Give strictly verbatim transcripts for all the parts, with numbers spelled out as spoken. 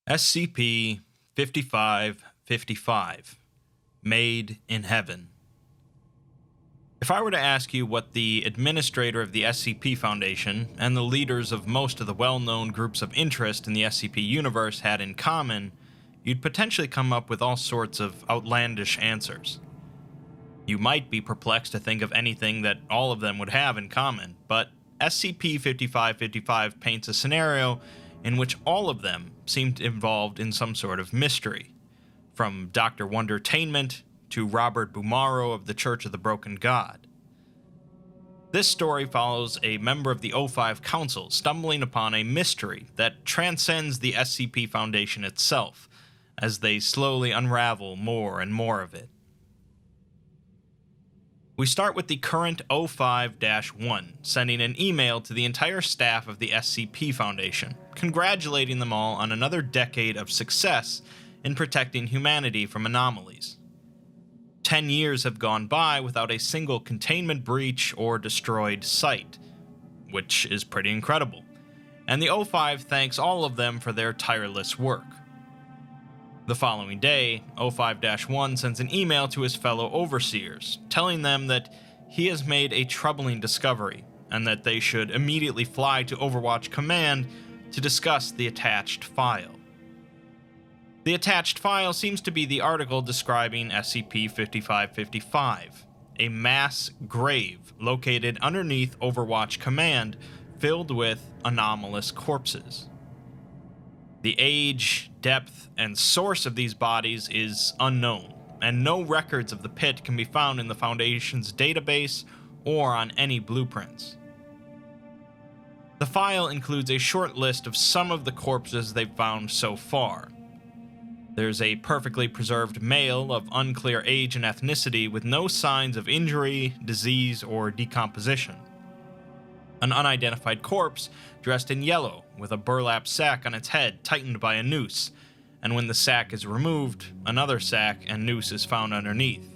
S C P fifty-five fifty-five, Made in Heaven. If I were to ask you what the administrator of the S C P Foundation and the leaders of most of the well-known groups of interest in the S C P universe had in common, you'd potentially come up with all sorts of outlandish answers. You might be perplexed to think of anything that all of them would have in common, but S C P fifty-five fifty-five paints a scenario in which all of them seemed involved in some sort of mystery, from Doctor Wondertainment to Robert Bumaro of the Church of the Broken God. This story follows a member of the O five Council stumbling upon a mystery that transcends the S C P Foundation itself, as they slowly unravel more and more of it. We start with the current O five dash one sending an email to the entire staff of the S C P Foundation, congratulating them all on another decade of success in protecting humanity from anomalies. Ten years have gone by without a single containment breach or destroyed site, which is pretty incredible, and the O five thanks all of them for their tireless work. The following day, O five dash one sends an email to his fellow overseers, telling them that he has made a troubling discovery, and that they should immediately fly to Overwatch Command to discuss the attached file. The attached file seems to be the article describing S C P fifty-five fifty-five, a mass grave located underneath Overwatch Command filled with anomalous corpses. The age, depth, and source of these bodies is unknown, and no records of the pit can be found in the Foundation's database or on any blueprints. The file includes a short list of some of the corpses they've found so far. There's a perfectly preserved male of unclear age and ethnicity with no signs of injury, disease, or decomposition. An unidentified corpse dressed in yellow with a burlap sack on its head tightened by a noose, and when the sack is removed, another sack and noose is found underneath.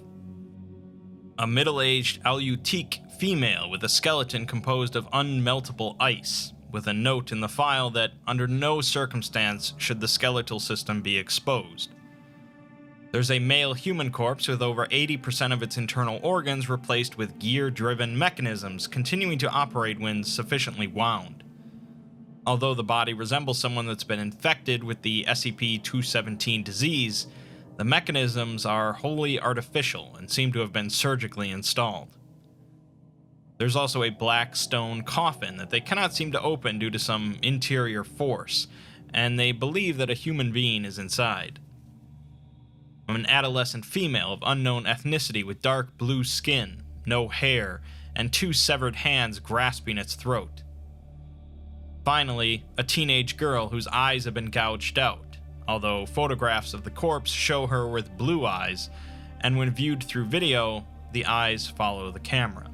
A middle-aged Aleutique female with a skeleton composed of unmeltable ice, with a note in the file that under no circumstance should the skeletal system be exposed. There's a male human corpse with over eighty percent of its internal organs replaced with gear-driven mechanisms continuing to operate when sufficiently wound. Although the body resembles someone that's been infected with the S C P two seventeen disease, the mechanisms are wholly artificial and seem to have been surgically installed. There's also a black stone coffin that they cannot seem to open due to some interior force, and they believe that a human being is inside. An adolescent female of unknown ethnicity with dark blue skin, no hair, and two severed hands grasping its throat. Finally, a teenage girl whose eyes have been gouged out, although photographs of the corpse show her with blue eyes, and when viewed through video, the eyes follow the camera.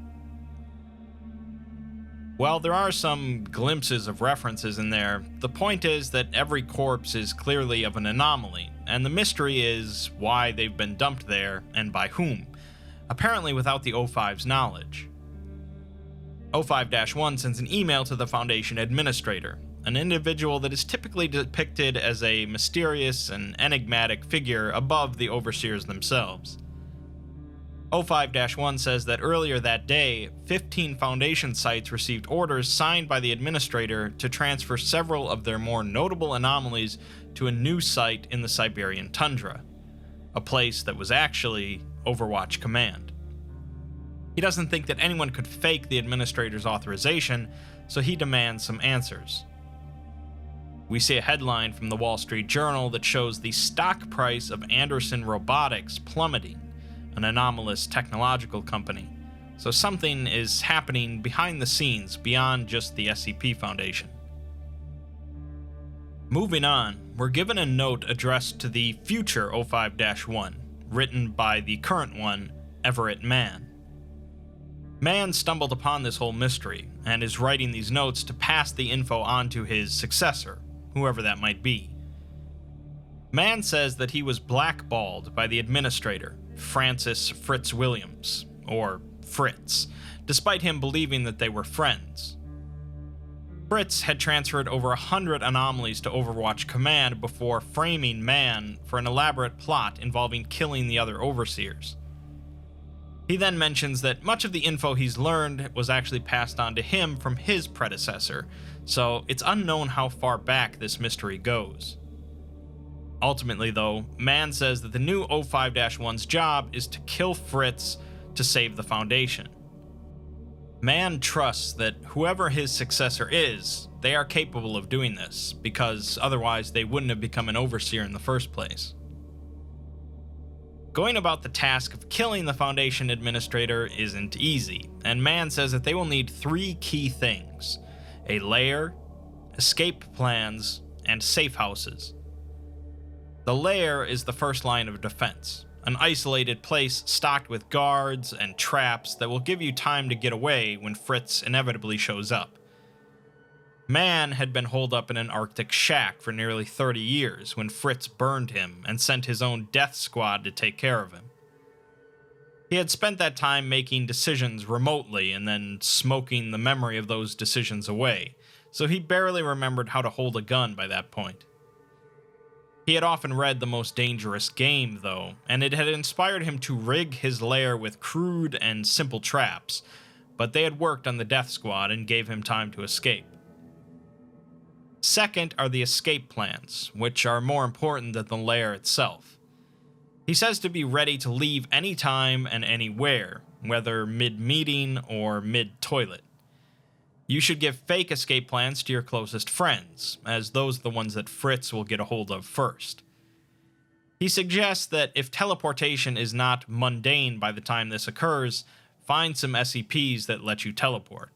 While there are some glimpses of references in there, the point is that every corpse is clearly of an anomaly, and the mystery is why they've been dumped there and by whom, apparently without the O five's knowledge. O five dash one sends an email to the Foundation administrator, an individual that is typically depicted as a mysterious and enigmatic figure above the overseers themselves. O five dash one says that earlier that day, fifteen Foundation sites received orders signed by the administrator to transfer several of their more notable anomalies to a new site in the Siberian tundra, a place that was actually Overwatch Command. He doesn't think that anyone could fake the administrator's authorization, so he demands some answers. We see a headline from the Wall Street Journal that shows the stock price of Anderson Robotics plummeting, an anomalous technological company, so something is happening behind the scenes beyond just the S C P Foundation. Moving on, we're given a note addressed to the future O five dash one, written by the current one, Everett Mann. Mann stumbled upon this whole mystery, and is writing these notes to pass the info on to his successor, whoever that might be. Mann says that he was blackballed by the administrator, Francis Fritz Williams, or Fritz, despite him believing that they were friends. Fritz had transferred over a hundred anomalies to Overwatch Command before framing Man for an elaborate plot involving killing the other Overseers. He then mentions that much of the info he's learned was actually passed on to him from his predecessor, so it's unknown how far back this mystery goes. Ultimately, though, Man says that the new O five dash one's job is to kill Fritz to save the Foundation. Man trusts that whoever his successor is, they are capable of doing this, because otherwise they wouldn't have become an Overseer in the first place. Going about the task of killing the Foundation Administrator isn't easy, and Man says that they will need three key things: a lair, escape plans, and safe houses. The lair is the first line of defense, an isolated place stocked with guards and traps that will give you time to get away when Fritz inevitably shows up. Man had been holed up in an Arctic shack for nearly thirty years when Fritz burned him and sent his own death squad to take care of him. He had spent that time making decisions remotely and then smoking the memory of those decisions away, so he barely remembered how to hold a gun by that point. He had often read The Most Dangerous Game, though, and it had inspired him to rig his lair with crude and simple traps, but they had worked on the death squad and gave him time to escape. Second are the escape plans, which are more important than the lair itself. He says to be ready to leave anytime and anywhere, whether mid-meeting or mid-toilet. You should give fake escape plans to your closest friends, as those are the ones that Fritz will get a hold of first. He suggests that if teleportation is not mundane by the time this occurs, find some S C Ps that let you teleport.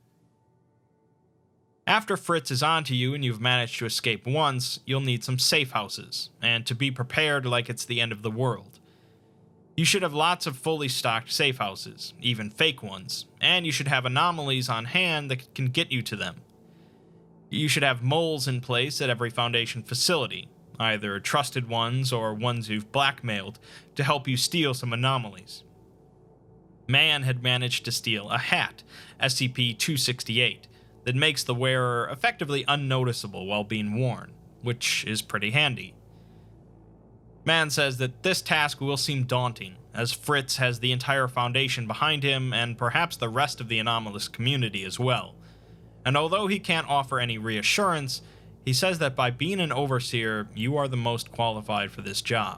After Fritz is onto you and you've managed to escape once, you'll need some safe houses, and to be prepared like it's the end of the world. You should have lots of fully stocked safe houses, even fake ones, and you should have anomalies on hand that can get you to them. You should have moles in place at every Foundation facility, either trusted ones or ones you've blackmailed, to help you steal some anomalies. Man had managed to steal a hat, S C P two sixty-eight, that makes the wearer effectively unnoticeable while being worn, which is pretty handy. Man says that this task will seem daunting, as Fritz has the entire Foundation behind him and perhaps the rest of the anomalous community as well. And although he can't offer any reassurance, he says that by being an Overseer, you are the most qualified for this job.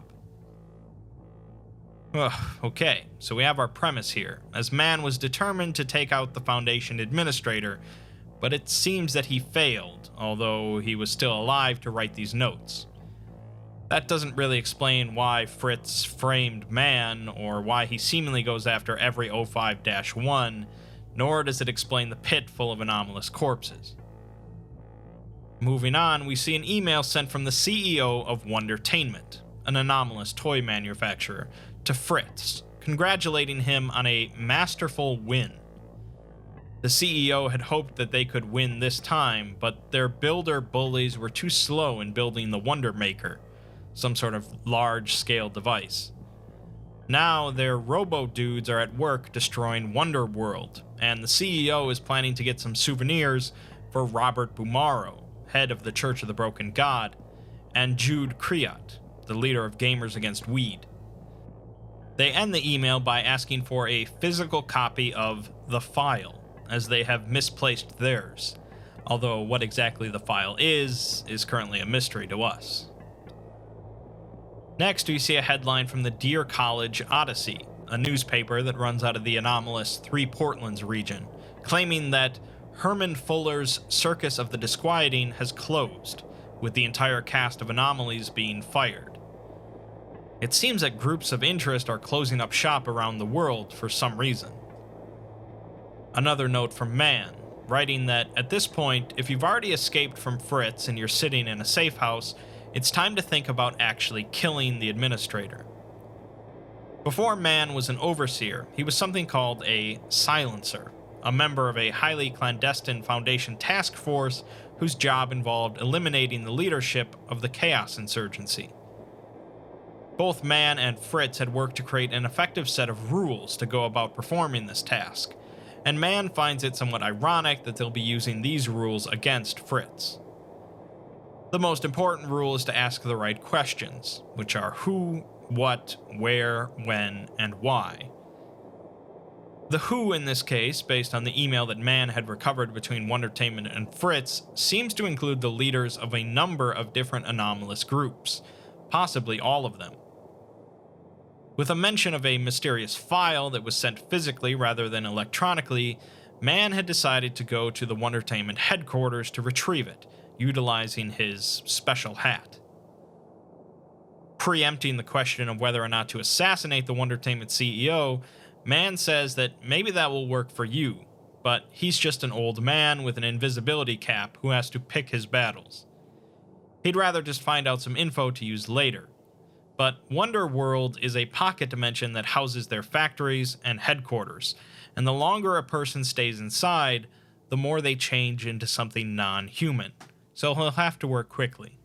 Ugh, okay, so we have our premise here, as Man was determined to take out the Foundation Administrator, but it seems that he failed, although he was still alive to write these notes. That doesn't really explain why Fritz framed Man, or why he seemingly goes after every O five dash one, nor does it explain the pit full of anomalous corpses. Moving on, we see an email sent from the C E O of Wondertainment, an anomalous toy manufacturer, to Fritz, congratulating him on a masterful win. The C E O had hoped that they could win this time, but their builder bullies were too slow in building the Wonder Maker, some sort of large-scale device. Now their robo-dudes are at work destroying Wonder World, and the C E O is planning to get some souvenirs for Robert Bumaro, head of the Church of the Broken God, and Jude Kriot, the leader of Gamers Against Weed. They end the email by asking for a physical copy of the file, as they have misplaced theirs, although what exactly the file is, is currently a mystery to us. Next, we see a headline from the Deer College Odyssey, a newspaper that runs out of the anomalous Three Portlands region, claiming that Herman Fuller's Circus of the Disquieting has closed, with the entire cast of anomalies being fired. It seems that groups of interest are closing up shop around the world for some reason. Another note from Man, writing that at this point, if you've already escaped from Fritz and you're sitting in a safe house, it's time to think about actually killing the administrator. Before Man was an Overseer, he was something called a Silencer, a member of a highly clandestine Foundation task force whose job involved eliminating the leadership of the Chaos Insurgency. Both Man and Fritz had worked to create an effective set of rules to go about performing this task, and Man finds it somewhat ironic that they'll be using these rules against Fritz. The most important rule is to ask the right questions, which are who, what, where, when, and why. The who in this case, based on the email that Man had recovered between Wondertainment and Fritz, seems to include the leaders of a number of different anomalous groups, possibly all of them. With a mention of a mysterious file that was sent physically rather than electronically, Man had decided to go to the Wondertainment headquarters to retrieve it, utilizing his special hat. Preempting the question of whether or not to assassinate the Wondertainment C E O, Man says that maybe that will work for you, but he's just an old man with an invisibility cap who has to pick his battles. He'd rather just find out some info to use later. But Wonder World is a pocket dimension that houses their factories and headquarters, and the longer a person stays inside, the more they change into something non-human, so he'll have to work quickly.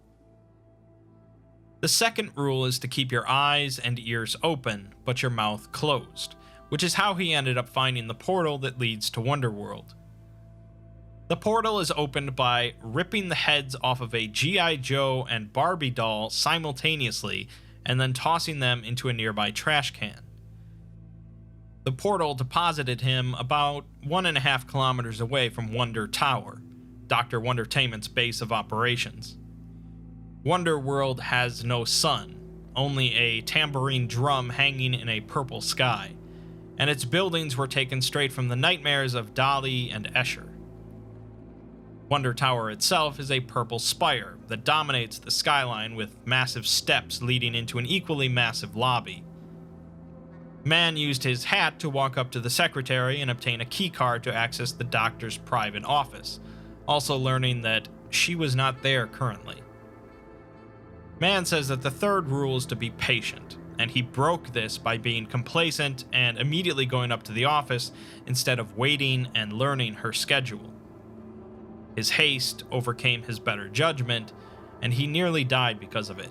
The second rule is to keep your eyes and ears open, but your mouth closed, which is how he ended up finding the portal that leads to Wonder World. The portal is opened by ripping the heads off of a G I Joe and Barbie doll simultaneously and then tossing them into a nearby trash can. The portal deposited him about one and a half kilometers away from Wonder Tower, Doctor Wondertainment's base of operations. Wonder World has no sun, only a tambourine drum hanging in a purple sky, and its buildings were taken straight from the nightmares of Dali and Escher. Wonder Tower itself is a purple spire that dominates the skyline with massive steps leading into an equally massive lobby. Man used his hat to walk up to the secretary and obtain a keycard to access the doctor's private office, also learning that she was not there currently. Man says that the third rule is to be patient, and he broke this by being complacent and immediately going up to the office instead of waiting and learning her schedule. His haste overcame his better judgment, and he nearly died because of it.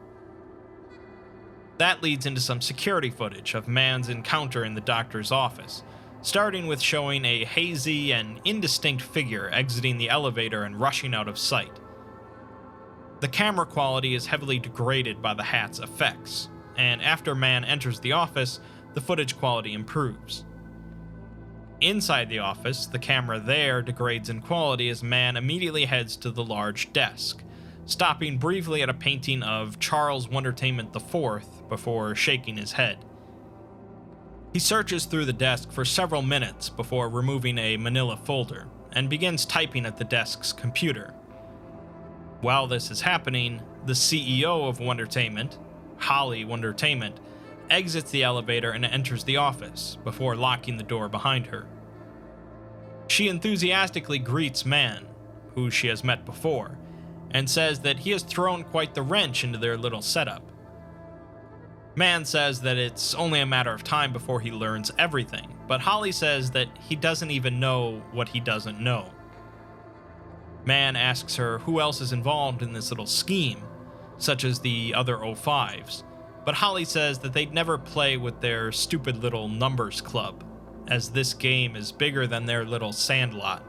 That leads into some security footage of Man's encounter in the doctor's office, starting with showing a hazy and indistinct figure exiting the elevator and rushing out of sight. The camera quality is heavily degraded by the hat's effects, and after Man enters the office, the footage quality improves. Inside the office, the camera there degrades in quality as Man immediately heads to the large desk, stopping briefly at a painting of Charles Wondertainment the fourth before shaking his head. He searches through the desk for several minutes before removing a manila folder and begins typing at the desk's computer. While this is happening, the C E O of Wondertainment, Holly Wondertainment, exits the elevator and enters the office before locking the door behind her. She enthusiastically greets Man, who she has met before, and says that he has thrown quite the wrench into their little setup. Man says that it's only a matter of time before he learns everything, but Holly says that he doesn't even know what he doesn't know. Man asks her who else is involved in this little scheme, such as the other O fives, but Holly says that they'd never play with their stupid little numbers club, as this game is bigger than their little sandlot.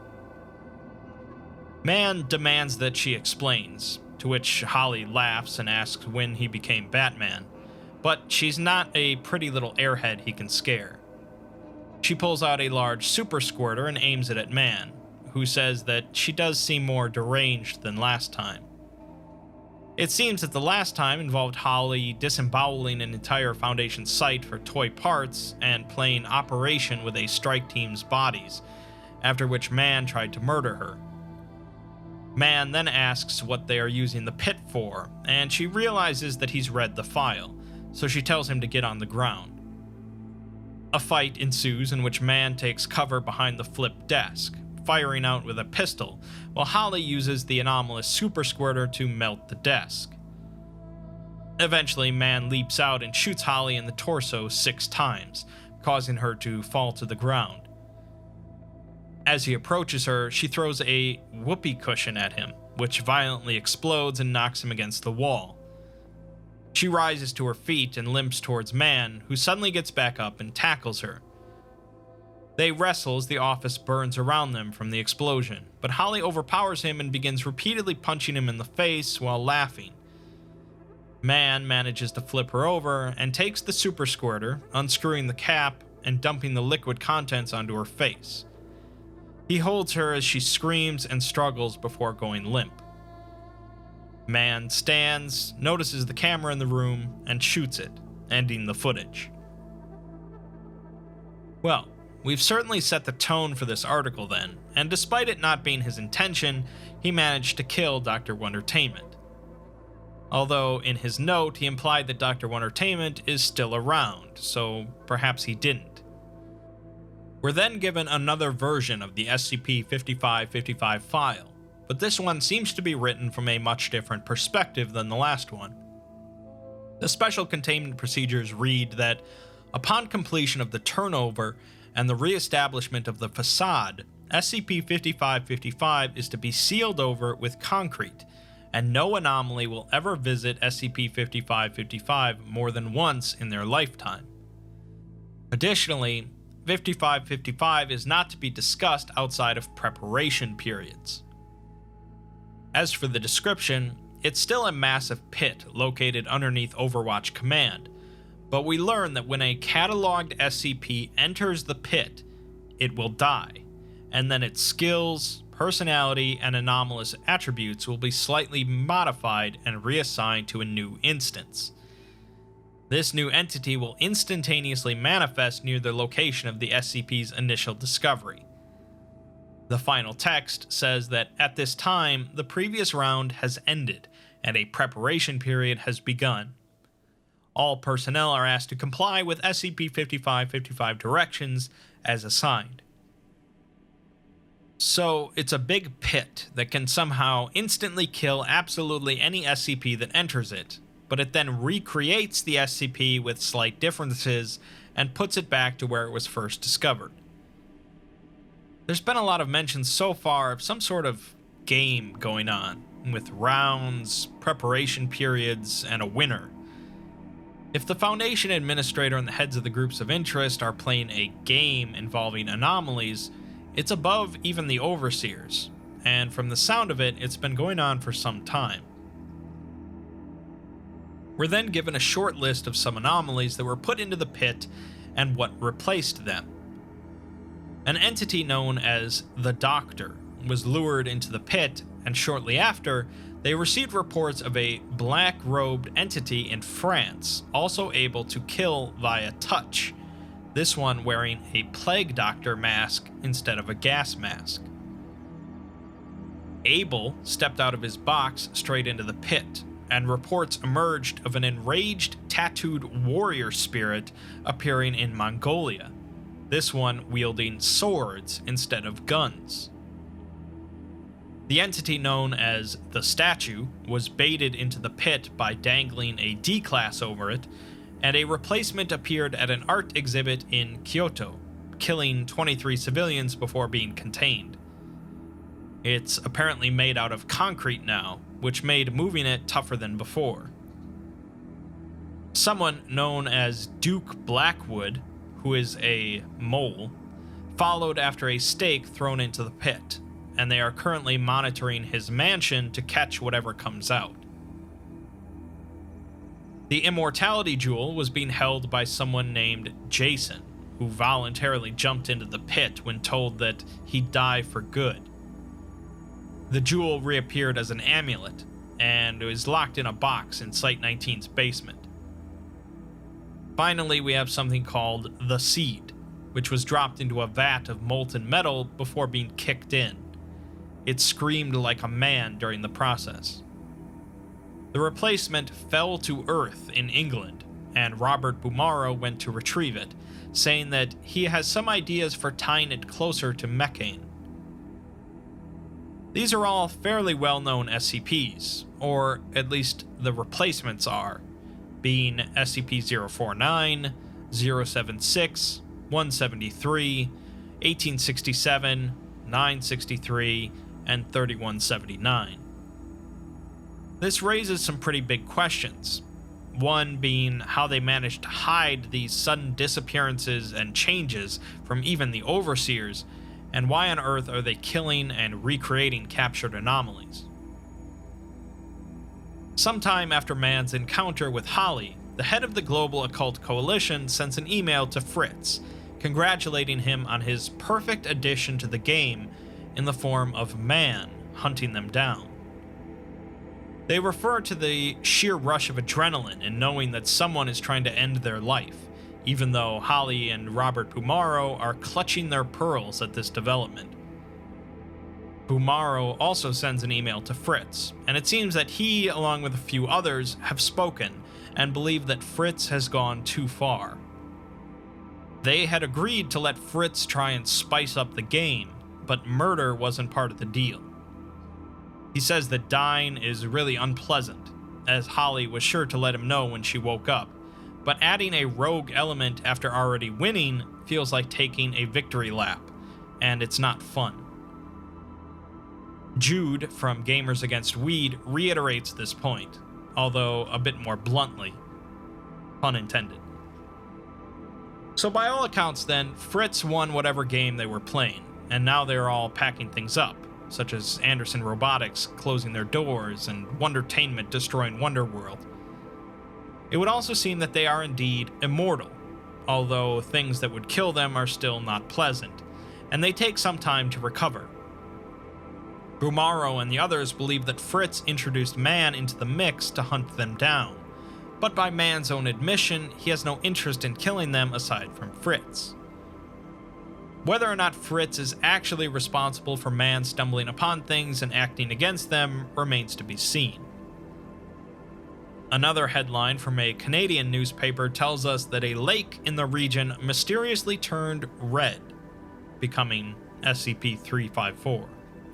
Man demands that she explains, to which Holly laughs and asks when he became Batman, but she's not a pretty little airhead he can scare. She pulls out a large super squirter and aims it at Man, who says that she does seem more deranged than last time. It seems that the last time involved Holly disemboweling an entire Foundation site for toy parts and playing Operation with a strike team's bodies, after which Man tried to murder her. Man then asks what they are using the pit for, and she realizes that he's read the file, so she tells him to get on the ground. A fight ensues in which Man takes cover behind the flipped desk, firing out with a pistol, while Holly uses the anomalous super squirter to melt the desk. Eventually, Man leaps out and shoots Holly in the torso six times, causing her to fall to the ground. As he approaches her, she throws a whoopee cushion at him, which violently explodes and knocks him against the wall. She rises to her feet and limps towards Man, who suddenly gets back up and tackles her. They wrestle as the office burns around them from the explosion, but Holly overpowers him and begins repeatedly punching him in the face while laughing. Man manages to flip her over and takes the super squirter, unscrewing the cap and dumping the liquid contents onto her face. He holds her as she screams and struggles before going limp. Man stands, notices the camera in the room, and shoots it, ending the footage. Well, we've certainly set the tone for this article then, and despite it not being his intention, he managed to kill Doctor Wondertainment. Although in his note he implied that Doctor Wondertainment is still around, so perhaps he didn't. We're then given another version of the S C P fifty-five fifty-five file, but this one seems to be written from a much different perspective than the last one. The special containment procedures read that upon completion of the turnover and the re-establishment of the facade, S C P fifty-five fifty-five is to be sealed over with concrete, and no anomaly will ever visit S C P fifty-five fifty-five more than once in their lifetime. Additionally, fifty-five fifty-five is not to be discussed outside of preparation periods. As for the description, it's still a massive pit located underneath Overwatch Command, but we learn that when a cataloged S C P enters the pit, it will die, and then its skills, personality, and anomalous attributes will be slightly modified and reassigned to a new instance. This new entity will instantaneously manifest near the location of the S C P's initial discovery. The final text says that at this time, the previous round has ended, and a preparation period has begun. All personnel are asked to comply with S C P fifty-five fifty-five directions as assigned. So, it's a big pit that can somehow instantly kill absolutely any S C P that enters it, but it then recreates the S C P with slight differences and puts it back to where it was first discovered. There's been a lot of mentions so far of some sort of game going on, with rounds, preparation periods, and a winner. If the Foundation administrator and the heads of the groups of interest are playing a game involving anomalies, it's above even the overseers, and from the sound of it, it's been going on for some time. We're then given a short list of some anomalies that were put into the pit and what replaced them. An entity known as the Doctor was lured into the pit, and shortly after, they received reports of a black-robed entity in France, also able to kill via touch, this one wearing a Plague Doctor mask instead of a gas mask. Abel stepped out of his box straight into the pit, and reports emerged of an enraged, tattooed warrior spirit appearing in Mongolia, this one wielding swords instead of guns. The entity known as the Statue was baited into the pit by dangling a D-Class over it, and a replacement appeared at an art exhibit in Kyoto, killing twenty-three civilians before being contained. It's apparently made out of concrete now, which made moving it tougher than before. Someone known as Duke Blackwood, who is a mole, followed after a stake thrown into the pit, and they are currently monitoring his mansion to catch whatever comes out. The Immortality Jewel was being held by someone named Jason, who voluntarily jumped into the pit when told that he'd die for good. The jewel reappeared as an amulet, and is locked in a box in Site nineteen's basement. Finally, we have something called the Seed, which was dropped into a vat of molten metal before being kicked in. It screamed like a man during the process. The replacement fell to Earth in England, and Robert Bumaro went to retrieve it, saying that he has some ideas for tying it closer to Mechane. These are all fairly well-known S C Ps, or at least the replacements are, being S C P zero four nine, zero seven six, one seventy-three, eighteen sixty-seven, nine sixty-three, and thirty-one seventy-nine. This raises some pretty big questions. One being how they managed to hide these sudden disappearances and changes from even the Overseers, and why on earth are they killing and recreating captured anomalies. Sometime after Man's encounter with Holly, the head of the Global Occult Coalition sends an email to Fritz, congratulating him on his perfect addition to the game in the form of Man hunting them down. They refer to the sheer rush of adrenaline in knowing that someone is trying to end their life, even though Holly and Robert Bumaro are clutching their pearls at this development. Bumaro also sends an email to Fritz, and it seems that he, along with a few others, have spoken and believe that Fritz has gone too far. They had agreed to let Fritz try and spice up the game, but murder wasn't part of the deal. He says that dying is really unpleasant, as Holly was sure to let him know when she woke up, but adding a rogue element after already winning feels like taking a victory lap, and it's not fun. Jude from Gamers Against Weed reiterates this point, although a bit more bluntly. Pun intended. So by all accounts then, Fritz won whatever game they were playing, and now they're all packing things up, such as Anderson Robotics closing their doors and Wondertainment destroying Wonderworld. It would also seem that they are indeed immortal, although things that would kill them are still not pleasant, and they take some time to recover. Bumaro and the others believe that Fritz introduced Man into the mix to hunt them down, but by Man's own admission, he has no interest in killing them aside from Fritz. Whether or not Fritz is actually responsible for Man stumbling upon things and acting against them remains to be seen. Another headline from a Canadian newspaper tells us that a lake in the region mysteriously turned red, becoming S C P three fifty-four.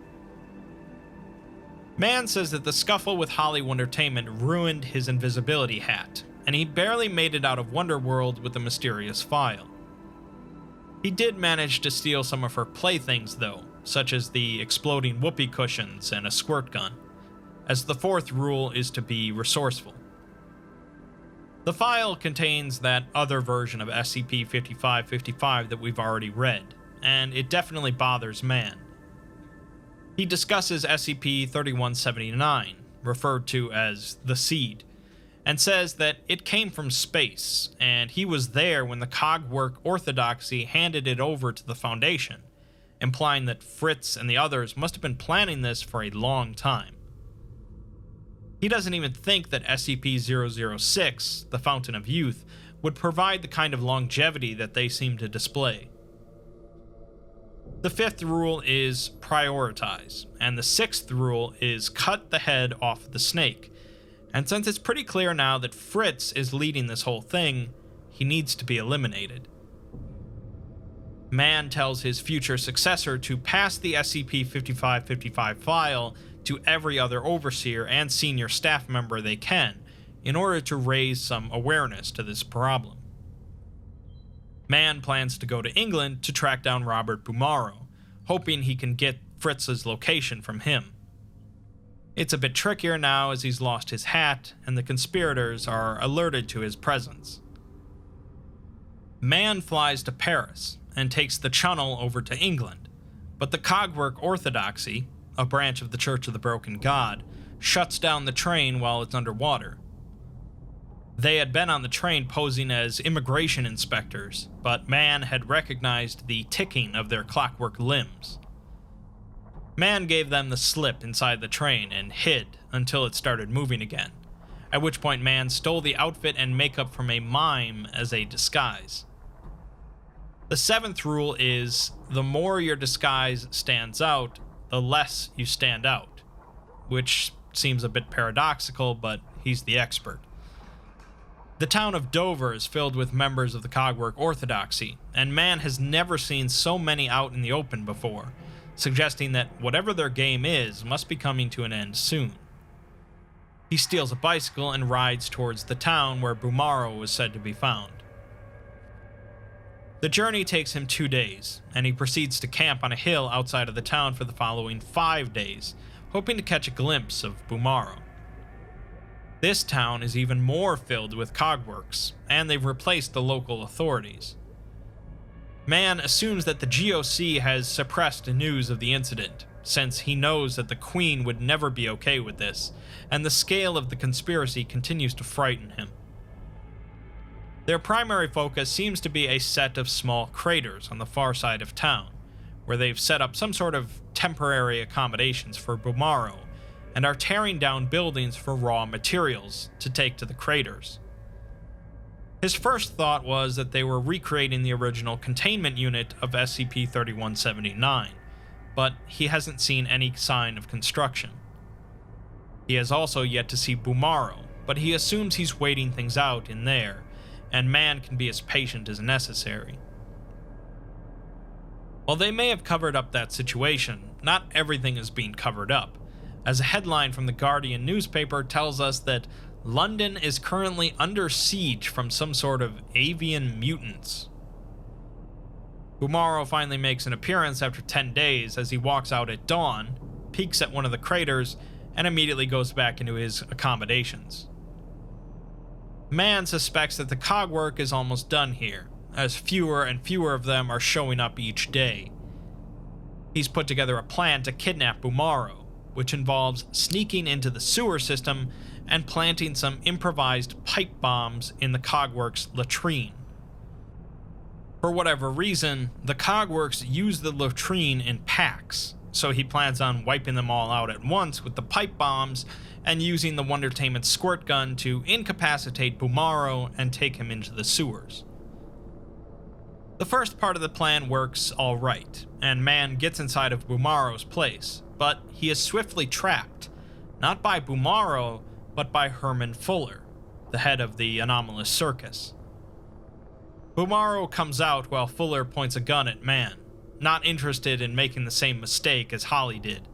Man says that the scuffle with Holly Wondertainment ruined his invisibility hat, and he barely made it out of Wonderworld with the mysterious file. He did manage to steal some of her playthings though, such as the exploding whoopee cushions and a squirt gun, as the fourth rule is to be resourceful. The file contains that other version of S C P fifty-five fifty-five that we've already read, and it definitely bothers Man. He discusses S C P thirty-one seventy-nine, referred to as the Seed, and says that it came from space, and he was there when the Cogwork Orthodoxy handed it over to the Foundation, implying that Fritz and the others must have been planning this for a long time. He doesn't even think that S C P zero zero six, the Fountain of Youth, would provide the kind of longevity that they seem to display. The fifth rule is prioritize, and the sixth rule is cut the head off the snake. And since it's pretty clear now that Fritz is leading this whole thing, he needs to be eliminated. Man tells his future successor to pass the S C P fifty-five fifty-five file to every other Overseer and senior staff member they can, in order to raise some awareness to this problem. Man plans to go to England to track down Robert Bumaro, hoping he can get Fritz's location from him. It's a bit trickier now as he's lost his hat, and the conspirators are alerted to his presence. Man flies to Paris and takes the Channel over to England, but the Cogwork Orthodoxy, a branch of the Church of the Broken God, shuts down the train while it's underwater. They had been on the train posing as immigration inspectors, but Man had recognized the ticking of their clockwork limbs. Man gave them the slip inside the train and hid until it started moving again, at which point Man stole the outfit and makeup from a mime as a disguise. The seventh rule is, the more your disguise stands out, the less you stand out, which seems a bit paradoxical, but he's the expert. The town of Dover is filled with members of the Cogwork Orthodoxy, and Man has never seen so many out in the open before, suggesting that whatever their game is must be coming to an end soon. He steals a bicycle and rides towards the town where Bumaro is said to be found. The journey takes him two days, and he proceeds to camp on a hill outside of the town for the following five days, hoping to catch a glimpse of Bumaro. This town is even more filled with cogworks, and they've replaced the local authorities. Mann assumes that the G O C has suppressed news of the incident, since he knows that the Queen would never be okay with this, and the scale of the conspiracy continues to frighten him. Their primary focus seems to be a set of small craters on the far side of town, where they've set up some sort of temporary accommodations for Bumaro, and are tearing down buildings for raw materials to take to the craters. His first thought was that they were recreating the original containment unit of S C P thirty-one seventy-nine, but he hasn't seen any sign of construction. He has also yet to see Bumaro, but he assumes he's waiting things out in there, and Mann can be as patient as necessary. While they may have covered up that situation, not everything is being covered up, as a headline from the Guardian newspaper tells us that London is currently under siege from some sort of avian mutants. Bumaro finally makes an appearance after ten days as he walks out at dawn, peeks at one of the craters, and immediately goes back into his accommodations. Mann suspects that the cogwork is almost done here, as fewer and fewer of them are showing up each day. He's put together a plan to kidnap Bumaro, which involves sneaking into the sewer system and planting some improvised pipe bombs in the cogworks' latrine. For whatever reason, the cogworks use the latrine in packs, so he plans on wiping them all out at once with the pipe bombs and using the Wondertainment squirt gun to incapacitate Bumaro and take him into the sewers. The first part of the plan works alright, and Mann gets inside of Bumaro's place, but he is swiftly trapped, not by Bumaro, but by Herman Fuller, the head of the anomalous circus. Bumaro comes out while Fuller points a gun at Mann, not interested in making the same mistake as Holly did.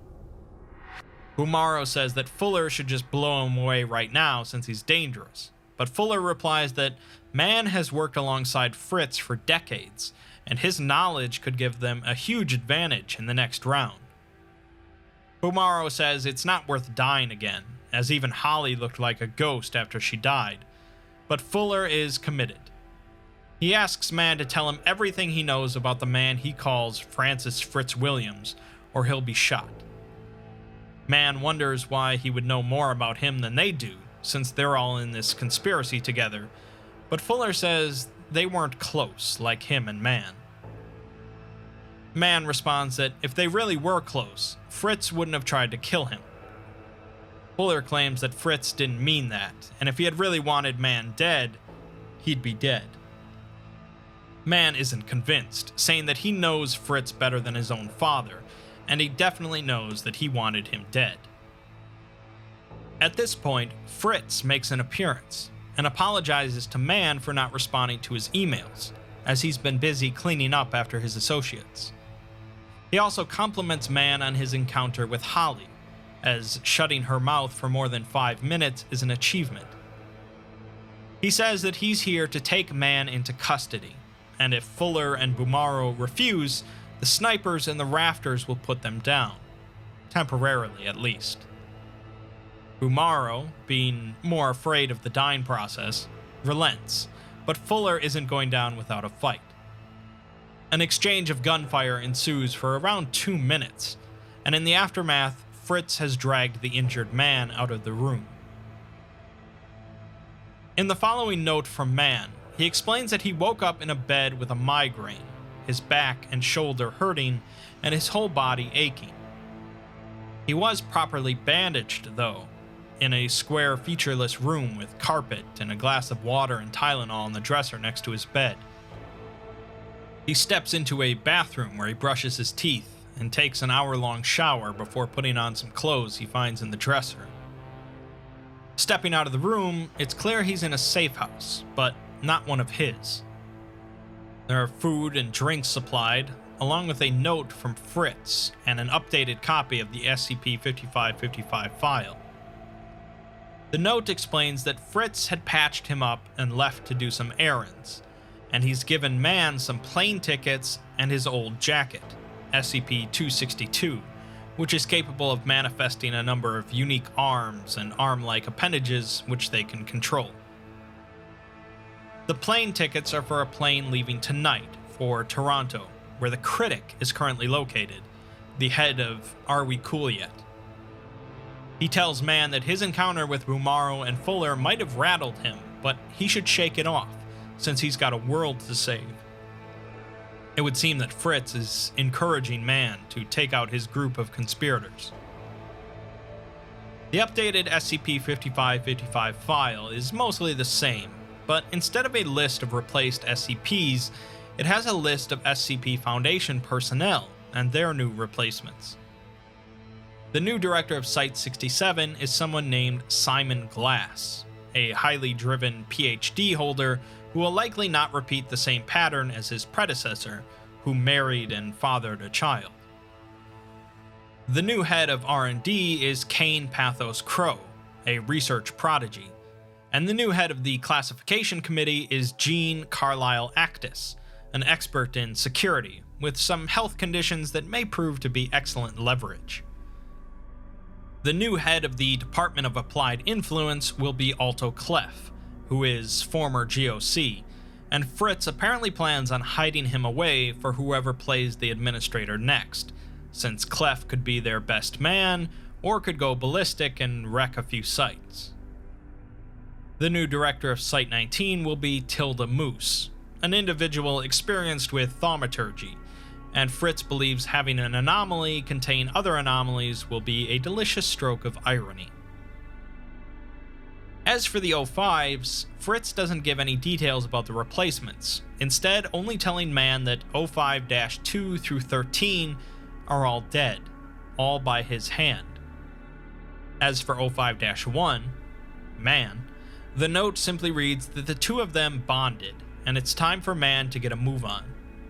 Bumaro says that Fuller should just blow him away right now since he's dangerous, but Fuller replies that Mann has worked alongside Fritz for decades, and his knowledge could give them a huge advantage in the next round. Bumaro says it's not worth dying again, as even Holly looked like a ghost after she died, but Fuller is committed. He asks Mann to tell him everything he knows about the man he calls Francis Fritz Williams, or he'll be shot. Mann wonders why he would know more about him than they do, since they're all in this conspiracy together, but Fuller says they weren't close like him and Mann. Mann responds that if they really were close, Fritz wouldn't have tried to kill him. Fuller claims that Fritz didn't mean that, and if he had really wanted Mann dead, he'd be dead. Mann isn't convinced, saying that he knows Fritz better than his own father, and he definitely knows that he wanted him dead. At this point, Fritz makes an appearance, and apologizes to Mann for not responding to his emails, as he's been busy cleaning up after his associates. He also compliments Mann on his encounter with Holly, as shutting her mouth for more than five minutes is an achievement. He says that he's here to take Mann into custody, and if Fuller and Bumaro refuse, the snipers in the rafters will put them down, temporarily at least. Bumaro, being more afraid of the dying process, relents, but Fuller isn't going down without a fight. An exchange of gunfire ensues for around two minutes, and in the aftermath, Fritz has dragged the injured man out of the room. In the following note from Mann, he explains that he woke up in a bed with a migraine, his back and shoulder hurting, and his whole body aching. He was properly bandaged, though, in a square featureless room with carpet and a glass of water and Tylenol on the dresser next to his bed. He steps into a bathroom where he brushes his teeth and takes an hour-long shower before putting on some clothes he finds in the dresser. Stepping out of the room, it's clear he's in a safe house, but not one of his. There are food and drinks supplied, along with a note from Fritz and an updated copy of the S C P fifty-five fifty-five file. The note explains that Fritz had patched him up and left to do some errands, and he's given Mann some plane tickets and his old jacket, S C P two sixty-two, which is capable of manifesting a number of unique arms and arm-like appendages which they can control. The plane tickets are for a plane leaving tonight for Toronto, where the Critic is currently located, the head of Are We Cool Yet? He tells Man that his encounter with Rumaro and Fuller might have rattled him, but he should shake it off, since he's got a world to save. It would seem that Fritz is encouraging Man to take out his group of conspirators. The updated S C P fifty-five fifty-five file is mostly the same, but instead of a list of replaced S C Ps, it has a list of S C P Foundation personnel and their new replacements. The new director of Site sixty-seven is someone named Simon Glass, a highly driven P H D holder who will likely not repeat the same pattern as his predecessor, who married and fathered a child. The new head of R and D is Kane Pathos Crow, a research prodigy, and the new head of the Classification Committee is Gene Carlisle Actis, an expert in security, with some health conditions that may prove to be excellent leverage. The new head of the Department of Applied Influence will be Alto Clef, who is former G O C, and Fritz apparently plans on hiding him away for whoever plays the administrator next, since Clef could be their best man, or could go ballistic and wreck a few sites. The new director of Site nineteen will be Tilda Moose, an individual experienced with thaumaturgy, and Fritz believes having an anomaly contain other anomalies will be a delicious stroke of irony. As for the O fives, Fritz doesn't give any details about the replacements, instead only telling Man that O five two through thirteen are all dead, all by his hand. As for O five one, Man, the note simply reads that the two of them bonded, and it's time for Man to get a move on.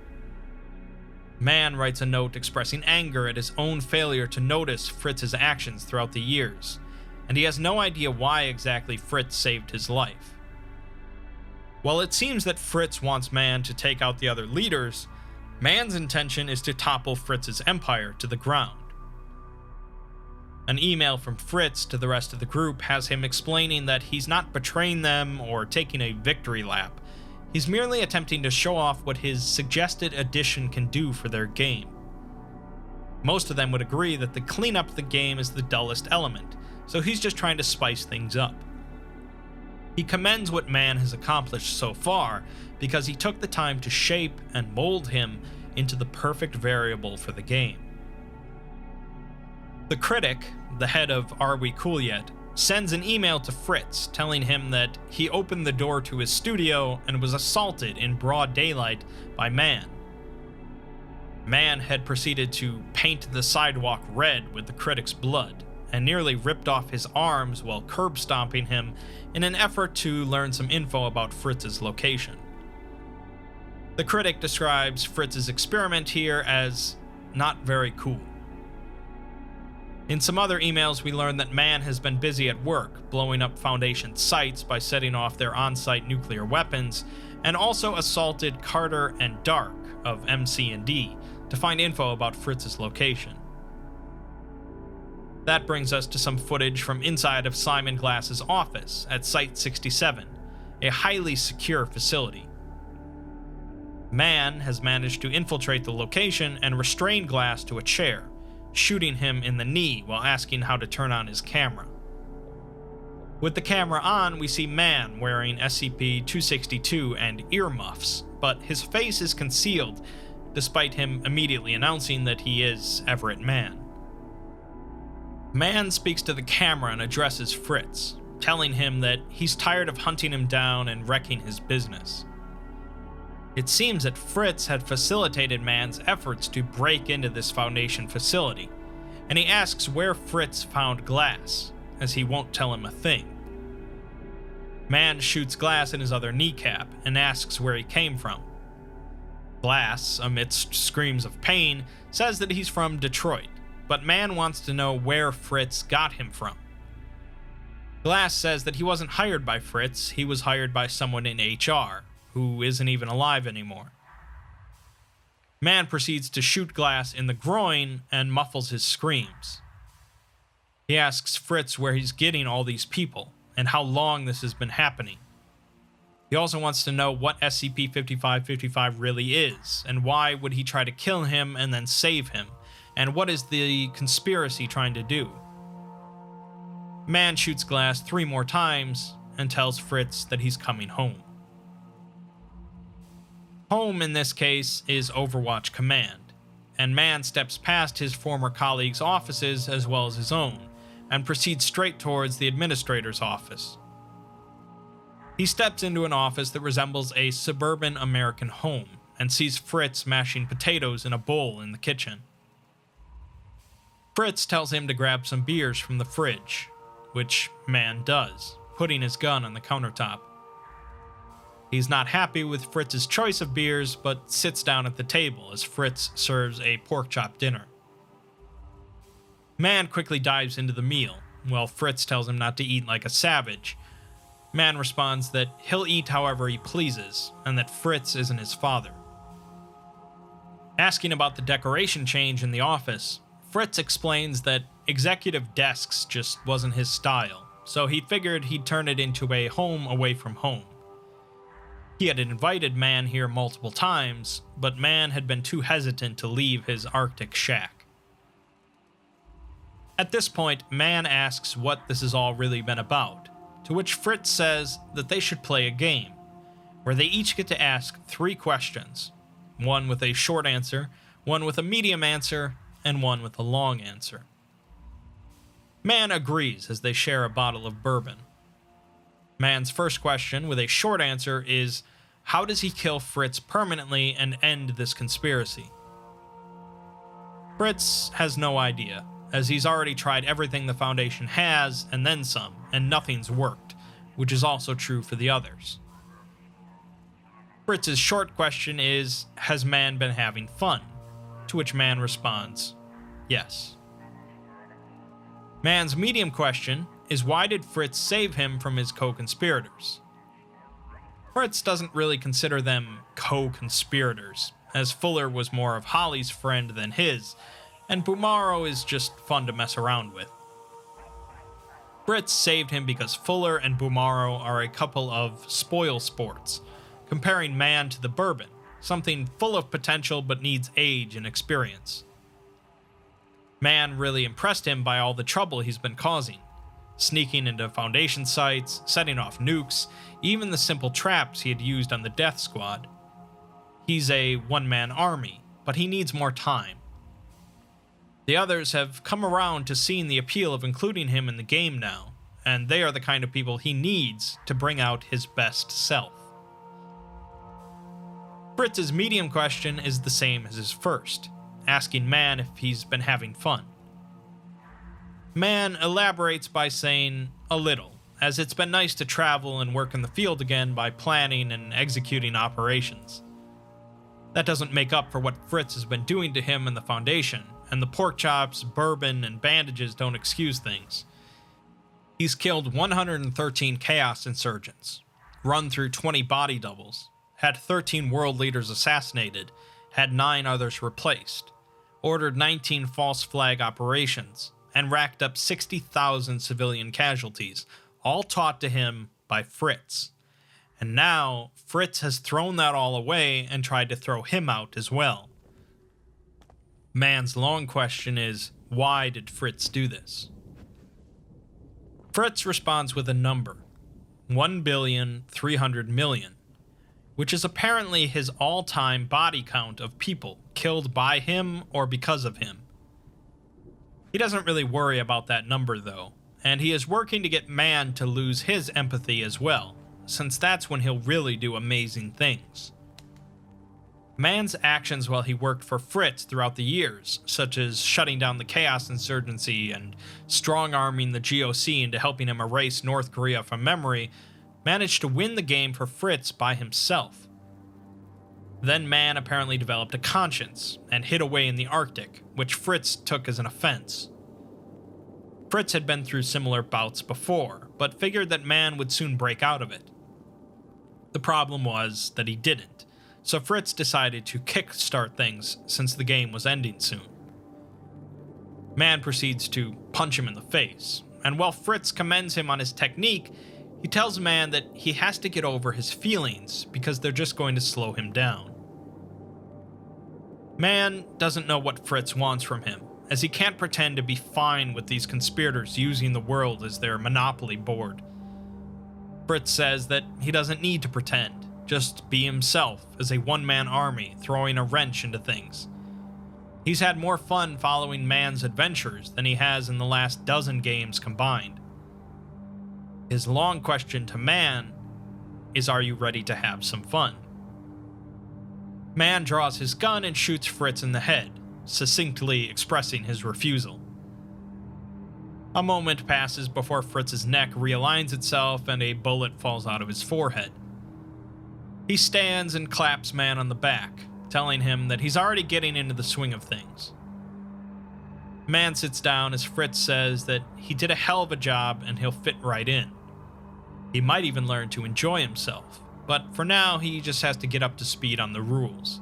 Man writes a note expressing anger at his own failure to notice Fritz's actions throughout the years, and he has no idea why exactly Fritz saved his life. While it seems that Fritz wants Man to take out the other leaders, Man's intention is to topple Fritz's empire to the ground. An email from Fritz to the rest of the group has him explaining that he's not betraying them or taking a victory lap. He's merely attempting to show off what his suggested addition can do for their game. Most of them would agree that the cleanup of the game is the dullest element, so he's just trying to spice things up. He commends what Man has accomplished so far because he took the time to shape and mold him into the perfect variable for the game. The Critic, the head of Are We Cool Yet?, sends an email to Fritz telling him that he opened the door to his studio and was assaulted in broad daylight by Man. Man had proceeded to paint the sidewalk red with the Critic's blood, and nearly ripped off his arms while curb stomping him in an effort to learn some info about Fritz's location. The Critic describes Fritz's experiment here as not very cool. In some other emails, we learn that Man has been busy at work, blowing up Foundation sites by setting off their on-site nuclear weapons, and also assaulted Carter and Dark of M C and D to find info about Fritz's location. That brings us to some footage from inside of Simon Glass's office at Site sixty-seven, a highly secure facility. Man has managed to infiltrate the location and restrain Glass to a chair, shooting him in the knee while asking how to turn on his camera. With the camera on, we see Man wearing S C P two sixty-two and earmuffs, but his face is concealed, despite him immediately announcing that he is Everett Man. Man speaks to the camera and addresses Fritz, telling him that he's tired of hunting him down and wrecking his business. It seems that Fritz had facilitated Man's efforts to break into this Foundation facility, and he asks where Fritz found Glass, as he won't tell him a thing. Man shoots Glass in his other kneecap and asks where he came from. Glass, amidst screams of pain, says that he's from Detroit, but Man wants to know where Fritz got him from. Glass says that he wasn't hired by Fritz, he was hired by someone in H R, who isn't even alive anymore. Man proceeds to shoot Glass in the groin and muffles his screams. He asks Fritz where he's getting all these people, and how long this has been happening. He also wants to know what S C P fifty-five fifty-five really is, and why would he try to kill him and then save him, and what is the conspiracy trying to do? Man shoots Glass three more times and tells Fritz that he's coming home. Home in this case is Overwatch Command, and Man steps past his former colleagues' offices as well as his own, and proceeds straight towards the administrator's office. He steps into an office that resembles a suburban American home, and sees Fritz mashing potatoes in a bowl in the kitchen. Fritz tells him to grab some beers from the fridge, which Man does, putting his gun on the countertop. He's not happy with Fritz's choice of beers, but sits down at the table as Fritz serves a pork chop dinner. Man quickly dives into the meal, while Fritz tells him not to eat like a savage. Man responds that he'll eat however he pleases, and that Fritz isn't his father. Asking about the decoration change in the office, Fritz explains that executive desks just wasn't his style, so he figured he'd turn it into a home away from home. He had invited Man here multiple times, but Man had been too hesitant to leave his Arctic shack. At this point, Man asks what this has all really been about, to which Fritz says that they should play a game, where they each get to ask three questions, one with a short answer, one with a medium answer, and one with a long answer. Man agrees as they share a bottle of bourbon. Man's first question, with a short answer, is how does he kill Fritz permanently and end this conspiracy? Fritz has no idea, as he's already tried everything the Foundation has, and then some, and nothing's worked, which is also true for the others. Fritz's short question is, has Man been having fun? To which Man responds, yes. Man's medium question is, why did Fritz save him from his co-conspirators? Fritz doesn't really consider them co-conspirators, as Fuller was more of Holly's friend than his, and Bumaro is just fun to mess around with. Fritz saved him because Fuller and Bumaro are a couple of spoil sports, comparing Man to the bourbon, something full of potential but needs age and experience. Man really impressed him by all the trouble he's been causing, sneaking into Foundation sites, setting off nukes, even the simple traps he had used on the Death Squad. He's a one-man army, but he needs more time. The others have come around to seeing the appeal of including him in the game now, and they are the kind of people he needs to bring out his best self. Fritz's medium question is the same as his first, asking Man if he's been having fun. Man elaborates by saying, a little, as it's been nice to travel and work in the field again by planning and executing operations. That doesn't make up for what Fritz has been doing to him and the Foundation, and the pork chops, bourbon, and bandages don't excuse things. He's killed one hundred thirteen Chaos insurgents, run through twenty body doubles, had thirteen world leaders assassinated, had nine others replaced, ordered nineteen false flag operations, and racked up sixty thousand civilian casualties, all taught to him by Fritz. And now, Fritz has thrown that all away and tried to throw him out as well. Man's long question is, why did Fritz do this? Fritz responds with a number, one billion three hundred million, which is apparently his all-time body count of people killed by him or because of him. He doesn't really worry about that number though, and he is working to get Man to lose his empathy as well, since that's when he'll really do amazing things. Man's actions while he worked for Fritz throughout the years, such as shutting down the Chaos Insurgency and strong-arming the G O C into helping him erase North Korea from memory, managed to win the game for Fritz by himself. Then Man apparently developed a conscience and hid away in the Arctic, which Fritz took as an offense. Fritz had been through similar bouts before, but figured that Man would soon break out of it. The problem was that he didn't, so Fritz decided to kickstart things since the game was ending soon. Man proceeds to punch him in the face, and while Fritz commends him on his technique, he tells Man that he has to get over his feelings because they're just going to slow him down. Man doesn't know what Fritz wants from him, as he can't pretend to be fine with these conspirators using the world as their monopoly board. Fritz says that he doesn't need to pretend, just be himself as a one-man army throwing a wrench into things. He's had more fun following Man's adventures than he has in the last dozen games combined. His long question to Man is, are you ready to have some fun? Man draws his gun and shoots Fritz in the head, succinctly expressing his refusal. A moment passes before Fritz's neck realigns itself and a bullet falls out of his forehead. He stands and claps Man on the back, telling him that he's already getting into the swing of things. Man sits down as Fritz says that he did a hell of a job and he'll fit right in. He might even learn to enjoy himself, but for now he just has to get up to speed on the rules.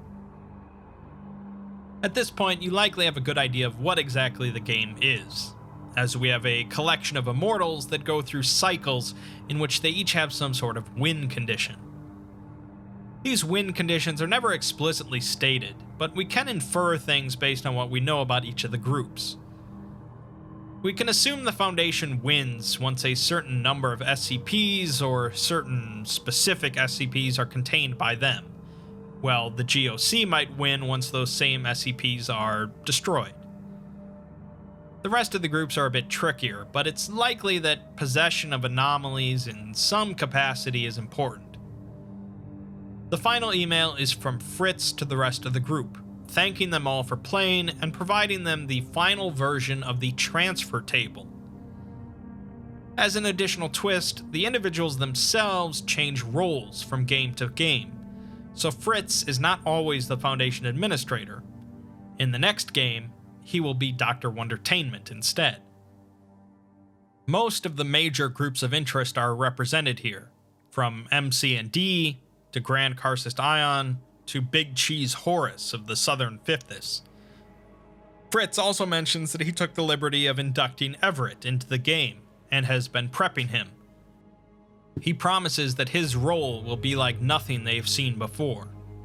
At this point, you likely have a good idea of what exactly the game is, as we have a collection of immortals that go through cycles in which they each have some sort of win condition. These win conditions are never explicitly stated, but we can infer things based on what we know about each of the groups. We can assume the Foundation wins once a certain number of S C Ps or certain specific S C Ps are contained by them, while the G O C might win once those same S C Ps are destroyed. The rest of the groups are a bit trickier, but it's likely that possession of anomalies in some capacity is important. The final email is from Fritz to the rest of the group, thanking them all for playing and providing them the final version of the transfer table. As an additional twist, the individuals themselves change roles from game to game, so Fritz is not always the Foundation administrator. In the next game, he will be Doctor Wondertainment instead. Most of the major groups of interest are represented here, from M C and D to Grand Karcist Ion to Big Cheese Horus of the Southern Fifthus. Fritz also mentions that he took the liberty of inducting Everett into the game and has been prepping him. He promises that his role will be like nothing they've seen before.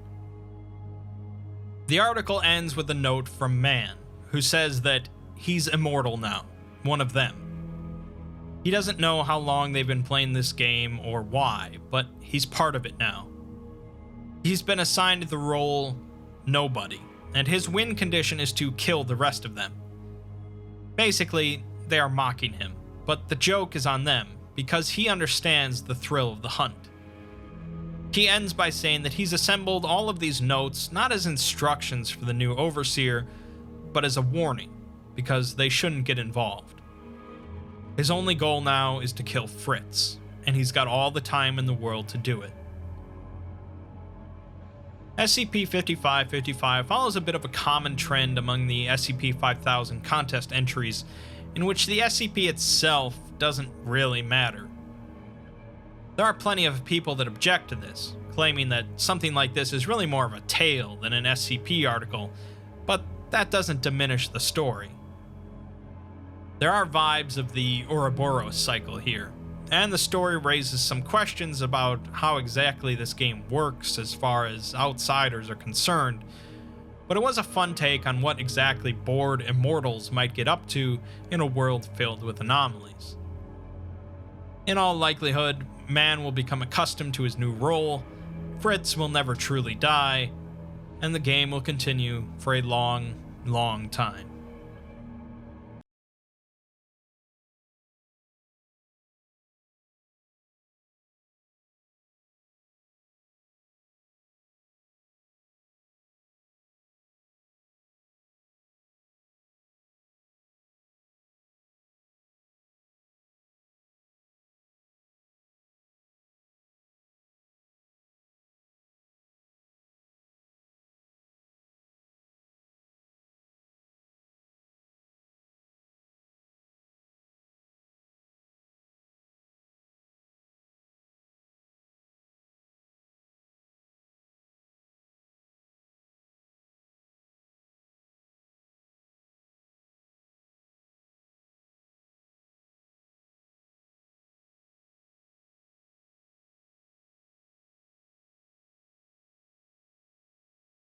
The article ends with a note from Man, who says that he's immortal now, one of them. He doesn't know how long they've been playing this game or why, but he's part of it now. He's been assigned the role Nobody, and his win condition is to kill the rest of them. Basically, they are mocking him, but the joke is on them, because he understands the thrill of the hunt. He ends by saying that he's assembled all of these notes not as instructions for the new Overseer, but as a warning, because they shouldn't get involved. His only goal now is to kill Fritz, and he's got all the time in the world to do it. S C P fifty-five fifty-five follows a bit of a common trend among the S C P five thousand contest entries, in which the S C P itself doesn't really matter. There are plenty of people that object to this, claiming that something like this is really more of a tale than an S C P article, but that doesn't diminish the story. There are vibes of the Ouroboros cycle here, and the story raises some questions about how exactly this game works as far as outsiders are concerned, but it was a fun take on what exactly bored immortals might get up to in a world filled with anomalies. In all likelihood, Man will become accustomed to his new role, Fritz will never truly die, and the game will continue for a long, long time.